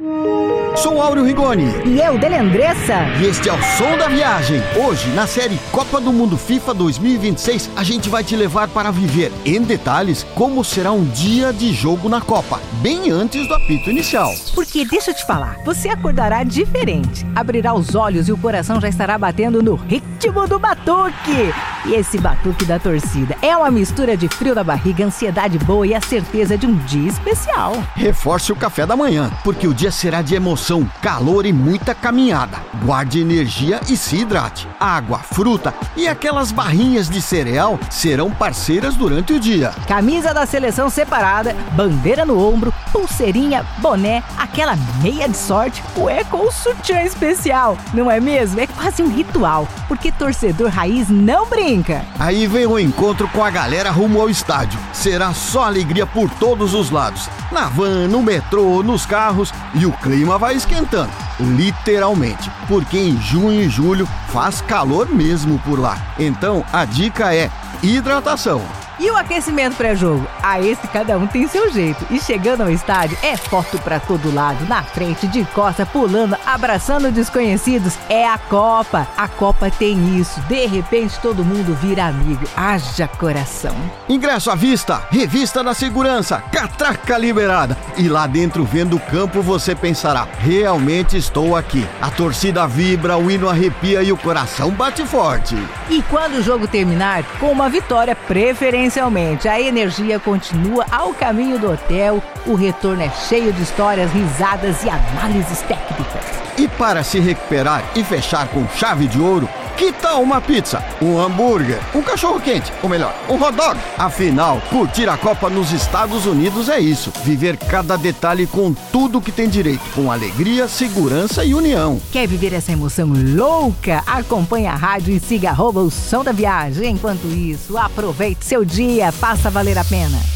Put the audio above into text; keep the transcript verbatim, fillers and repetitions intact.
Sou Áureo Rigoni. E eu, Dele Andressa. E este é o Som da Viagem. Hoje, na série Copa do Mundo FIFA dois mil e vinte e seis, a gente vai te levar para viver, em detalhes, como será um dia de jogo na Copa, bem antes do apito inicial. Porque, deixa eu te falar, você acordará diferente. Abrirá os olhos e o coração já estará batendo no ritmo do batuque. E esse batuque da torcida é uma mistura de frio na barriga, ansiedade boa e a certeza de um dia especial. Reforce o café da manhã, porque o dia será de emoção, calor e muita caminhada. Guarde energia e se hidrate. Água, fruta e aquelas barrinhas de cereal serão parceiras durante o dia. Camisa da seleção separada, bandeira no ombro, pulseirinha, boné, aquela meia de sorte, cueca ou sutiã especial. Não é mesmo? É quase um ritual, porque torcedor raiz não brinca. Aí vem o encontro com a galera rumo ao estádio. Será só alegria por todos os lados. Na van, no metrô, nos carros, e o clima vai esquentando, literalmente, porque em junho e julho faz calor mesmo por lá. Então a dica é hidratação. E o aquecimento pré-jogo? Ah, esse cada um tem seu jeito. E chegando ao estádio, é foto pra todo lado, na frente, de costa, pulando, abraçando desconhecidos. É a Copa. A Copa tem isso. De repente, todo mundo vira amigo. Haja coração. Ingresso à vista, revista da segurança, catraca liberada. E lá dentro, vendo o campo, você pensará, realmente estou aqui. A torcida vibra, o hino arrepia e o coração bate forte. E quando o jogo terminar, com uma vitória preferencialmente, a energia continua ao caminho do hotel, o retorno é cheio de histórias, risadas e análises técnicas. E para se recuperar e fechar com chave de ouro, que tal uma pizza, um hambúrguer, um cachorro-quente, ou melhor, um hot dog? Afinal, curtir a Copa nos Estados Unidos é isso, viver cada detalhe com tudo que tem direito, com alegria, segurança e união. Quer viver essa emoção louca? Acompanhe a rádio e siga arroba o Som da Viagem. Enquanto isso, aproveite seu dia, faça valer a pena.